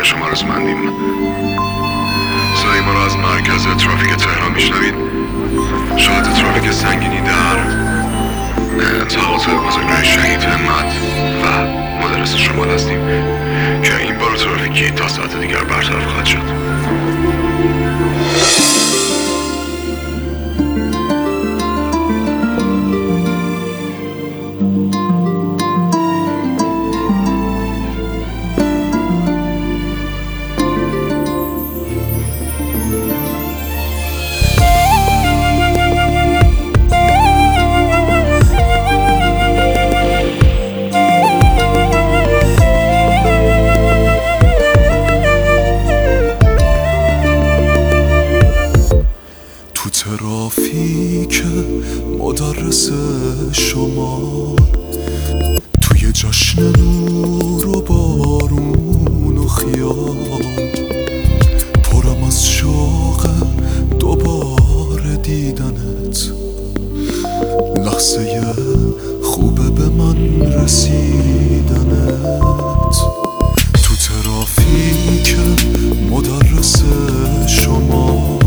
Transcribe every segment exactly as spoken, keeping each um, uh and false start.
شما رزمندیم. صدای ما را از مرکز ترافیک تهران میشنوید. شاهد ترافیک سنگینی در انتقالات بزرگراه شهید همت و مدرس شمال هستیم که این بار ترافیکی تا ساعت دیگر برطرف خواهد شد. ترافیک مدرس شما توی جشن نور و بارون و خیال پرم از شوق دوباره دیدنت. لحظه خوبه به من رسیدنت. تو ترافیک مدرس شما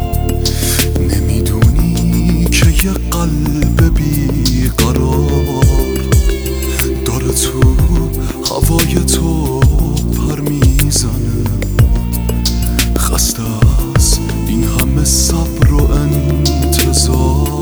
یه قلب بیقرار داره تو هوای تو پر میزنه. خسته از این همه صبر و انتظار.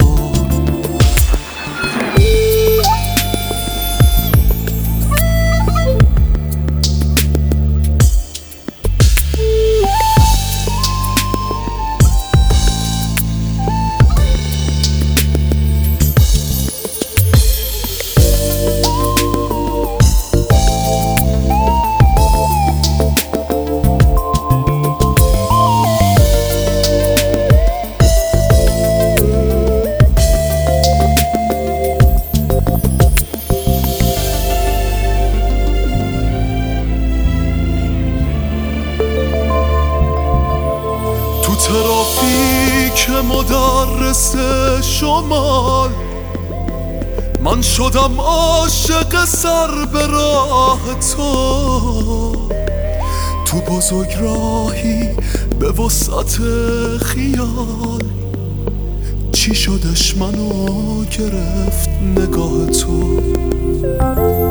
ترافیک مدرس شمال من شدم عاشق سر به راه تو. تو بزرگ راهی به وسعت خیال چی شدش منو گرفت نگاه تو.